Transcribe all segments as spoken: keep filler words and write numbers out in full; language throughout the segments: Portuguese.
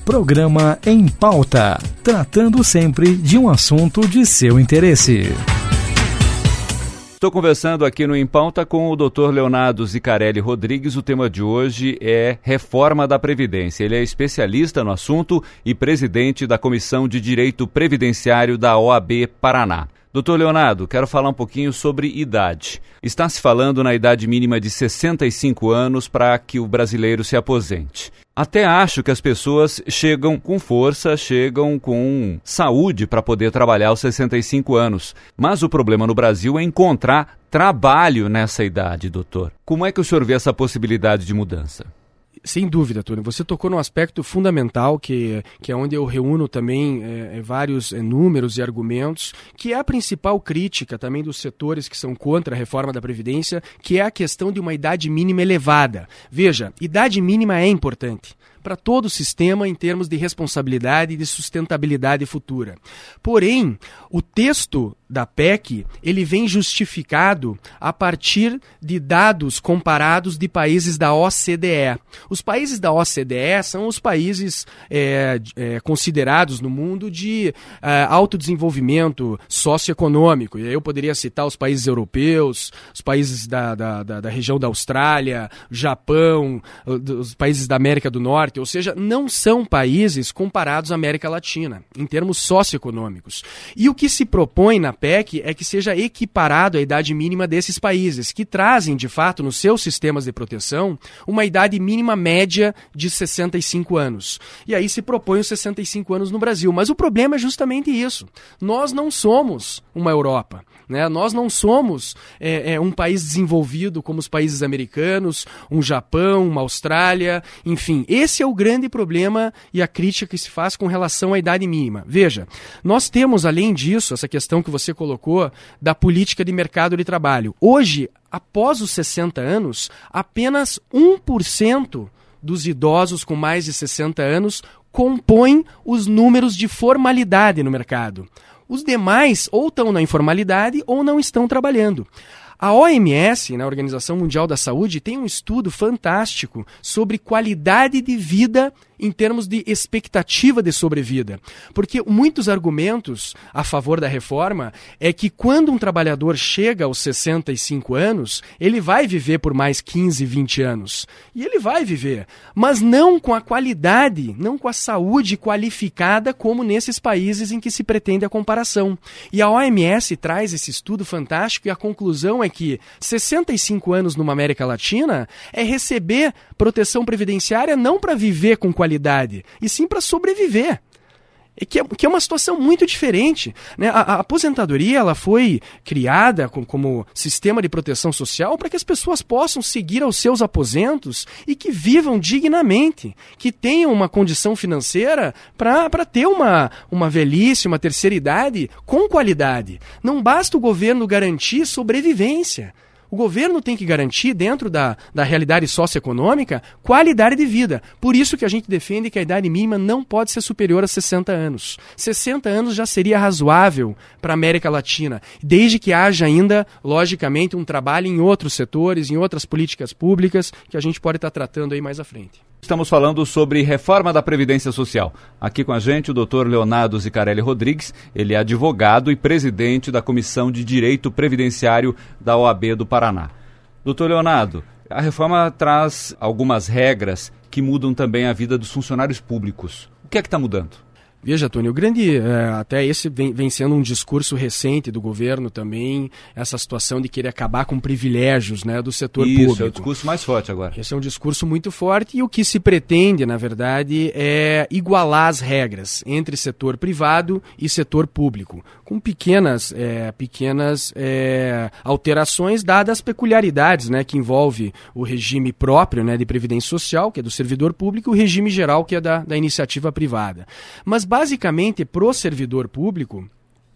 Programa Em Pauta, tratando sempre de um assunto de seu interesse. Estou conversando aqui no Em Pauta com o doutor Leonardo Zicarelli Rodrigues. O tema de hoje é reforma da Previdência. Ele é especialista no assunto e presidente da Comissão de Direito Previdenciário da O A B Paraná. Doutor Leonardo, quero falar um pouquinho sobre idade. Está se falando na idade mínima de sessenta e cinco anos para que o brasileiro se aposente. Até acho que as pessoas chegam com força, chegam com saúde para poder trabalhar aos sessenta e cinco anos. Mas o problema no Brasil é encontrar trabalho nessa idade, doutor. Como é que o senhor vê essa possibilidade de mudança? Sem dúvida, Túlio. Você tocou num aspecto fundamental, que, que é onde eu reúno também é, vários é, números e argumentos, que é a principal crítica também dos setores que são contra a reforma da Previdência, que é a questão de uma idade mínima elevada. Veja, idade mínima é importante para todo o sistema em termos de responsabilidade e de sustentabilidade futura. Porém, o texto da P E C, ele vem justificado a partir de dados comparados de países da O C D E. Os países da O C D E são os países é, é, considerados no mundo de é, alto desenvolvimento socioeconômico. E aí eu poderia citar os países europeus, os países da, da, da, da região da Austrália, Japão, os países da América do Norte, ou seja, não são países comparados à América Latina, em termos socioeconômicos. E o que se propõe na P E C é que seja equiparado à idade mínima desses países, que trazem, de fato, nos seus sistemas de proteção, uma idade mínima média de sessenta e cinco anos. E aí se propõe os sessenta e cinco anos no Brasil. Mas o problema é justamente isso. Nós não somos uma Europa, né? Nós não somos é, é, um país desenvolvido como os países americanos, um Japão, uma Austrália, enfim. Esse é o grande problema e a crítica que se faz com relação à idade mínima. Veja, nós temos, além disso, essa questão que você colocou da política de mercado de trabalho. Hoje, após os sessenta anos, apenas um por cento dos idosos com mais de sessenta anos compõem os números de formalidade no mercado. Os demais ou estão na informalidade ou não estão trabalhando. A O M S, na Organização Mundial da Saúde, tem um estudo fantástico sobre qualidade de vida em termos de expectativa de sobrevida. Porque muitos argumentos a favor da reforma é que quando um trabalhador chega aos sessenta e cinco anos, ele vai viver por mais quinze, vinte anos. E ele vai viver, mas não com a qualidade, não com a saúde qualificada como nesses países em que se pretende a comparação. E a O M S traz esse estudo fantástico e a conclusão é que sessenta e cinco anos numa América Latina é receber proteção previdenciária não para viver com qualidade, e sim para sobreviver. É que, é, que é uma situação muito diferente, né? A, a aposentadoria ela foi criada com, como sistema de proteção social para que as pessoas possam seguir aos seus aposentos e que vivam dignamente, que tenham uma condição financeira para ter uma, uma velhice, uma terceira idade com qualidade. Não basta o governo garantir sobrevivência. O governo tem que garantir, dentro da, da realidade socioeconômica, qualidade de vida. Por isso que a gente defende que a idade mínima não pode ser superior a sessenta anos. sessenta anos já seria razoável para a América Latina, desde que haja ainda, logicamente, um trabalho em outros setores, em outras políticas públicas, que a gente pode estar tratando aí mais à frente. Estamos falando sobre reforma da Previdência Social. Aqui com a gente o doutor Leonardo Zicarelli Rodrigues, ele é advogado e presidente da Comissão de Direito Previdenciário da O A B do Paraná. Doutor Leonardo, a reforma traz algumas regras que mudam também a vida dos funcionários públicos. O que é que está mudando? Veja, Tony, o grande, é, até esse vem, vem sendo um discurso recente do governo também, essa situação de querer acabar com privilégios, né, do setor Isso, público. Isso, é o discurso mais forte agora. Esse é um discurso muito forte e o que se pretende, na verdade, é igualar as regras entre setor privado e setor público, com pequenas, é, pequenas é, alterações dadas as peculiaridades, né, que envolve o regime próprio, né, de previdência social, que é do servidor público, e o regime geral, que é da, da iniciativa privada. Mas basicamente, para o servidor público,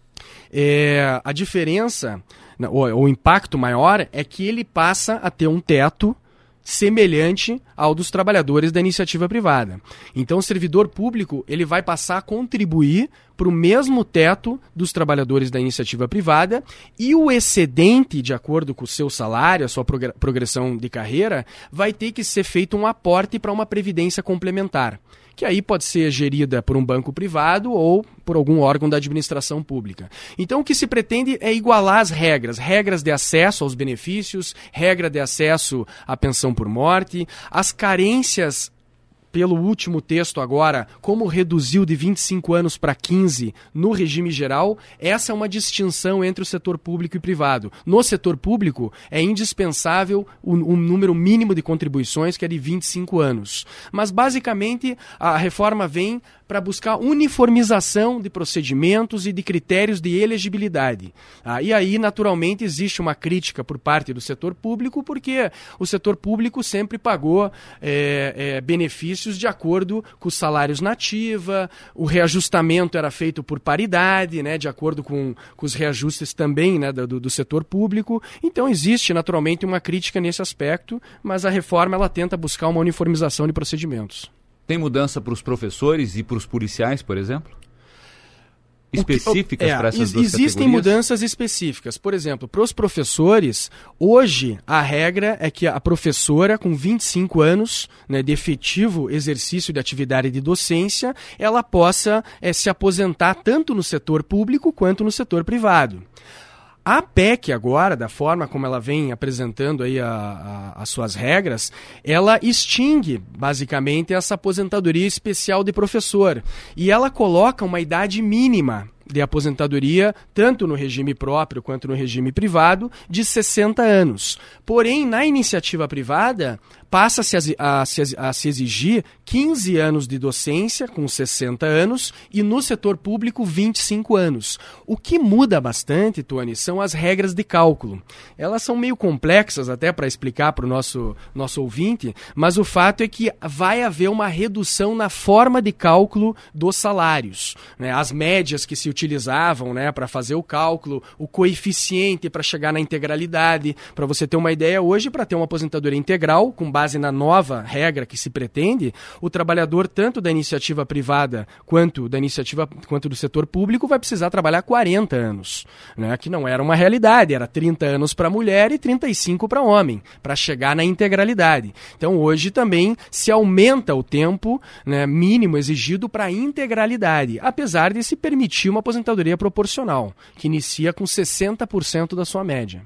é, a diferença, o, o impacto maior é que ele passa a ter um teto semelhante ao dos trabalhadores da iniciativa privada. Então, o servidor público ele vai passar a contribuir para o mesmo teto dos trabalhadores da iniciativa privada e o excedente, de acordo com o seu salário, a sua progressão de carreira, vai ter que ser feito um aporte para uma previdência complementar, que aí pode ser gerida por um banco privado ou por algum órgão da administração pública. Então, o que se pretende é igualar as regras, regras de acesso aos benefícios, regra de acesso à pensão por morte, as carências. Pelo último texto agora, como reduziu de vinte e cinco anos para quinze no regime geral, essa é uma distinção entre o setor público e privado. No setor público, é indispensável o, um número mínimo de contribuições, que é de vinte e cinco anos. Mas, basicamente, a reforma vem para buscar uniformização de procedimentos e de critérios de elegibilidade. Ah, e aí, naturalmente, existe uma crítica por parte do setor público, porque o setor público sempre pagou é, é, benefícios de acordo com os salários na ativa, o reajustamento era feito por paridade, né, de acordo com, com os reajustes também, né, do, do setor público. Então existe naturalmente uma crítica nesse aspecto, mas a reforma ela tenta buscar uma uniformização de procedimentos. Tem mudança para os professores e para os policiais, por exemplo? Específicas é, para essas duas existem categorias? Mudanças específicas. Por exemplo, para os professores, hoje a regra é que a professora com vinte e cinco anos, né, de efetivo exercício de atividade de docência, ela possa é, se aposentar tanto no setor público quanto no setor privado. A P E C agora, da forma como ela vem apresentando aí a, a, as suas regras, ela extingue basicamente essa aposentadoria especial de professor e ela coloca uma idade mínima de aposentadoria, tanto no regime próprio quanto no regime privado, de sessenta anos. Porém, na iniciativa privada, passa-se a, a, a se exigir quinze anos de docência, com sessenta anos, e no setor público, vinte e cinco anos. O que muda bastante, Tony, são as regras de cálculo. Elas são meio complexas até para explicar para o nosso, nosso ouvinte, mas o fato é que vai haver uma redução na forma de cálculo dos salários, né? As médias que se utilizavam, né, para fazer o cálculo, o coeficiente para chegar na integralidade. Para você ter uma ideia, hoje, para ter uma aposentadoria integral, com base na nova regra que se pretende, o trabalhador, tanto da iniciativa privada quanto da iniciativa quanto do setor público, vai precisar trabalhar quarenta anos, né, que não era uma realidade, era trinta anos para mulher e trinta e cinco para homem, para chegar na integralidade. Então, hoje também se aumenta o tempo, né, mínimo exigido para a integralidade, apesar de se permitir uma aposentadoria proporcional, que inicia com sessenta por cento da sua média.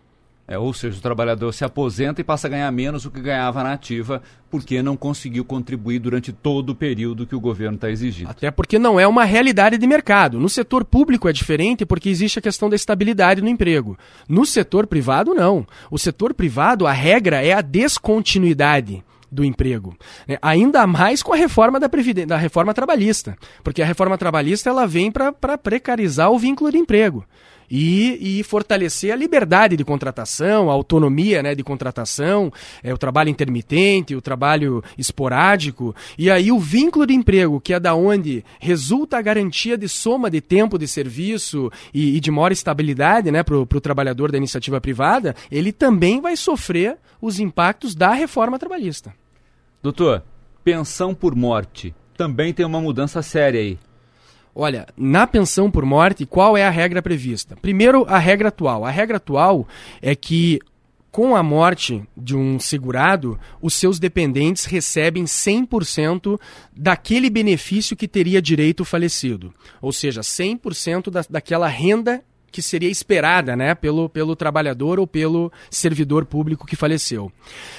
É, ou seja, o trabalhador se aposenta e passa a ganhar menos do que ganhava na ativa, porque não conseguiu contribuir durante todo o período que o governo está exigindo. Até porque não é uma realidade de mercado. No setor público é diferente porque existe a questão da estabilidade no emprego. No setor privado, não. O setor privado, a regra é a descontinuidade do emprego, né? Ainda mais com a reforma da, Previdência, da reforma trabalhista, porque a reforma trabalhista ela vem para precarizar o vínculo de emprego e, e fortalecer a liberdade de contratação, a autonomia, né, de contratação, é, o trabalho intermitente, o trabalho esporádico, e aí o vínculo de emprego, que é da onde resulta a garantia de soma de tempo de serviço e, e de maior estabilidade, né, para o trabalhador da iniciativa privada, ele também vai sofrer os impactos da reforma trabalhista. Doutor, pensão por morte também tem uma mudança séria aí. Olha, na pensão por morte, qual é a regra prevista? Primeiro, a regra atual. A regra atual é que, com a morte de um segurado, os seus dependentes recebem cem por cento daquele benefício que teria direito o falecido. Ou seja, cem por cento da, daquela renda que seria esperada, né, pelo, pelo trabalhador ou pelo servidor público que faleceu.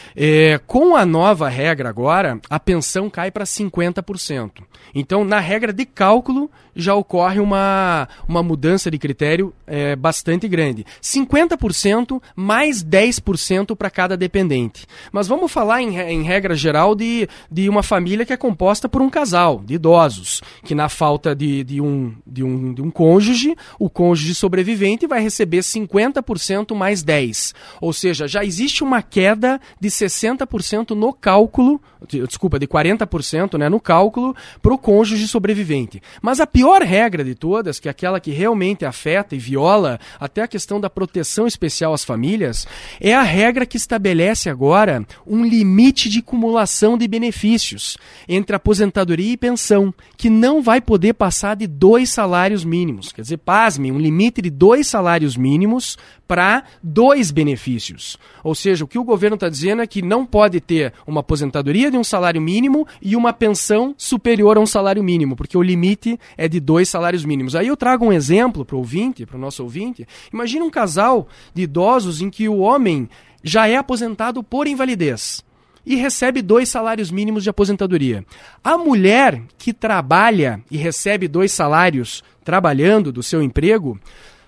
É, com a nova regra agora, a pensão cai para cinquenta por cento. Então, na regra de cálculo, já ocorre uma, uma mudança de critério é, bastante grande. cinquenta por cento mais dez por cento para cada dependente. Mas vamos falar, em, em regra geral, de, de uma família que é composta por um casal de idosos, que na falta de, de, um, de, um, de um cônjuge, o cônjuge sobre sobrevivente vai receber cinquenta por cento mais dez por cento. Ou seja, já existe uma queda de sessenta por cento no cálculo, desculpa, de quarenta por cento, né, no cálculo para o cônjuge sobrevivente. Mas a pior regra de todas, que é aquela que realmente afeta e viola até a questão da proteção especial às famílias, é a regra que estabelece agora um limite de acumulação de benefícios entre aposentadoria e pensão, que não vai poder passar de dois salários mínimos. Quer dizer, pasme, um limite de dois salários mínimos para dois benefícios. Ou seja, o que o governo está dizendo é que não pode ter uma aposentadoria de um salário mínimo e uma pensão superior a um salário mínimo, porque o limite é de dois salários mínimos. Aí eu trago um exemplo para o ouvinte, para o nosso ouvinte. Imagina um casal de idosos em que o homem já é aposentado por invalidez e recebe dois salários mínimos de aposentadoria. A mulher que trabalha e recebe dois salários trabalhando do seu emprego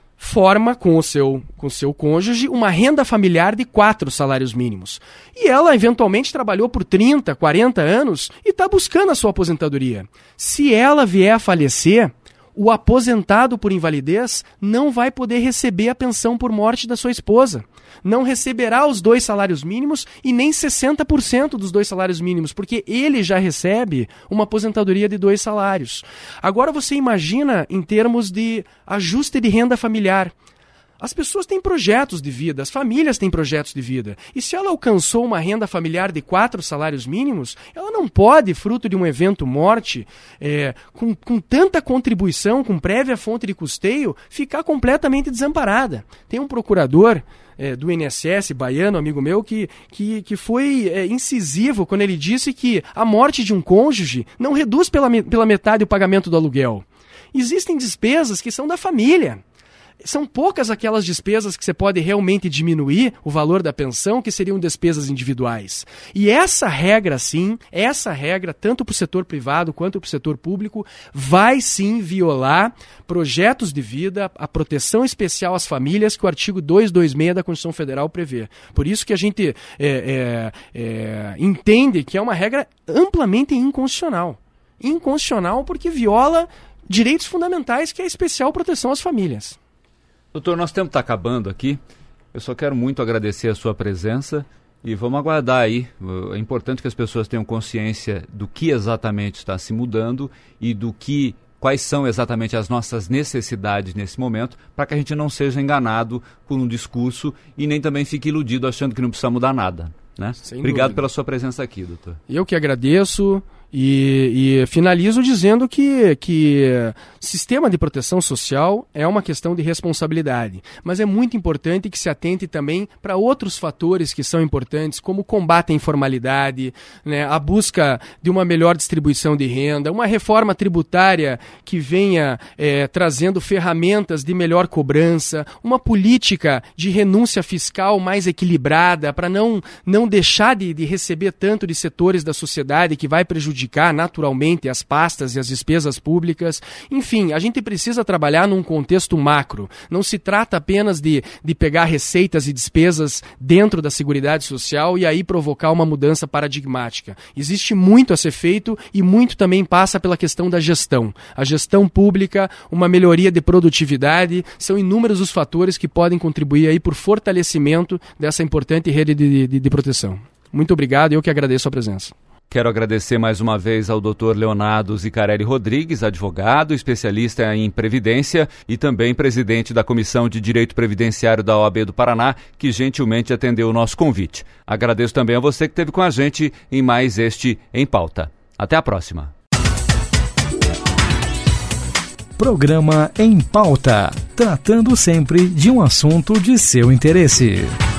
forma com o seu, com o seu cônjuge uma renda familiar de quatro salários mínimos. E ela eventualmente trabalhou por trinta, quarenta anos e está buscando a sua aposentadoria. Se ela vier a falecer, o aposentado por invalidez não vai poder receber a pensão por morte da sua esposa. Não receberá os dois salários mínimos e nem sessenta por cento dos dois salários mínimos, porque ele já recebe uma aposentadoria de dois salários. Agora você imagina em termos de ajuste de renda familiar. As pessoas têm projetos de vida, as famílias têm projetos de vida. E se ela alcançou uma renda familiar de quatro salários mínimos, ela não pode, fruto de um evento morte, é, com, com tanta contribuição, com prévia fonte de custeio, ficar completamente desamparada. Tem um procurador é, do I N S S, baiano, amigo meu, que, que, que foi é, incisivo quando ele disse que a morte de um cônjuge não reduz pela, pela metade o pagamento do aluguel. Existem despesas que são da família. São poucas aquelas despesas que você pode realmente diminuir o valor da pensão, que seriam despesas individuais. E essa regra, sim, essa regra, tanto para o setor privado quanto para o setor público, vai sim violar projetos de vida, a proteção especial às famílias que o artigo duzentos e vinte e seis da Constituição Federal prevê. Por isso que a gente é, é, é, entende que é uma regra amplamente inconstitucional. Inconstitucional porque viola direitos fundamentais, que é a especial proteção às famílias. Doutor, nosso tempo está acabando aqui. Eu só quero muito agradecer a sua presença e vamos aguardar aí. É importante que as pessoas tenham consciência do que exatamente está se mudando e do que, quais são exatamente as nossas necessidades nesse momento, para que a gente não seja enganado por um discurso e nem também fique iludido achando que não precisa mudar nada. Né? Obrigado pela sua presença aqui, doutor. Eu que agradeço. E, e finalizo dizendo que, que sistema de proteção social é uma questão de responsabilidade, mas é muito importante que se atente também para outros fatores que são importantes, como o combate à informalidade, né, a busca de uma melhor distribuição de renda, uma reforma tributária que venha é, trazendo ferramentas de melhor cobrança, uma política de renúncia fiscal mais equilibrada para não, não deixar de, de receber tanto de setores da sociedade que vai prejudicar naturalmente as pastas e as despesas públicas. Enfim, a gente precisa trabalhar num contexto macro. Não se trata apenas de, de pegar receitas e despesas dentro da Seguridade Social e aí provocar uma mudança paradigmática. Existe muito a ser feito e muito também passa pela questão da gestão. A gestão pública, uma melhoria de produtividade, são inúmeros os fatores que podem contribuir aí por fortalecimento dessa importante rede de, de, de proteção. Muito obrigado, eu que agradeço a presença. Quero agradecer mais uma vez ao doutor Leonardo Zicarelli Rodrigues, advogado, especialista em Previdência e também presidente da Comissão de Direito Previdenciário da O A B do Paraná, que gentilmente atendeu o nosso convite. Agradeço também a você que esteve com a gente em mais este Em Pauta. Até a próxima. Programa Em Pauta, tratando sempre de um assunto de seu interesse.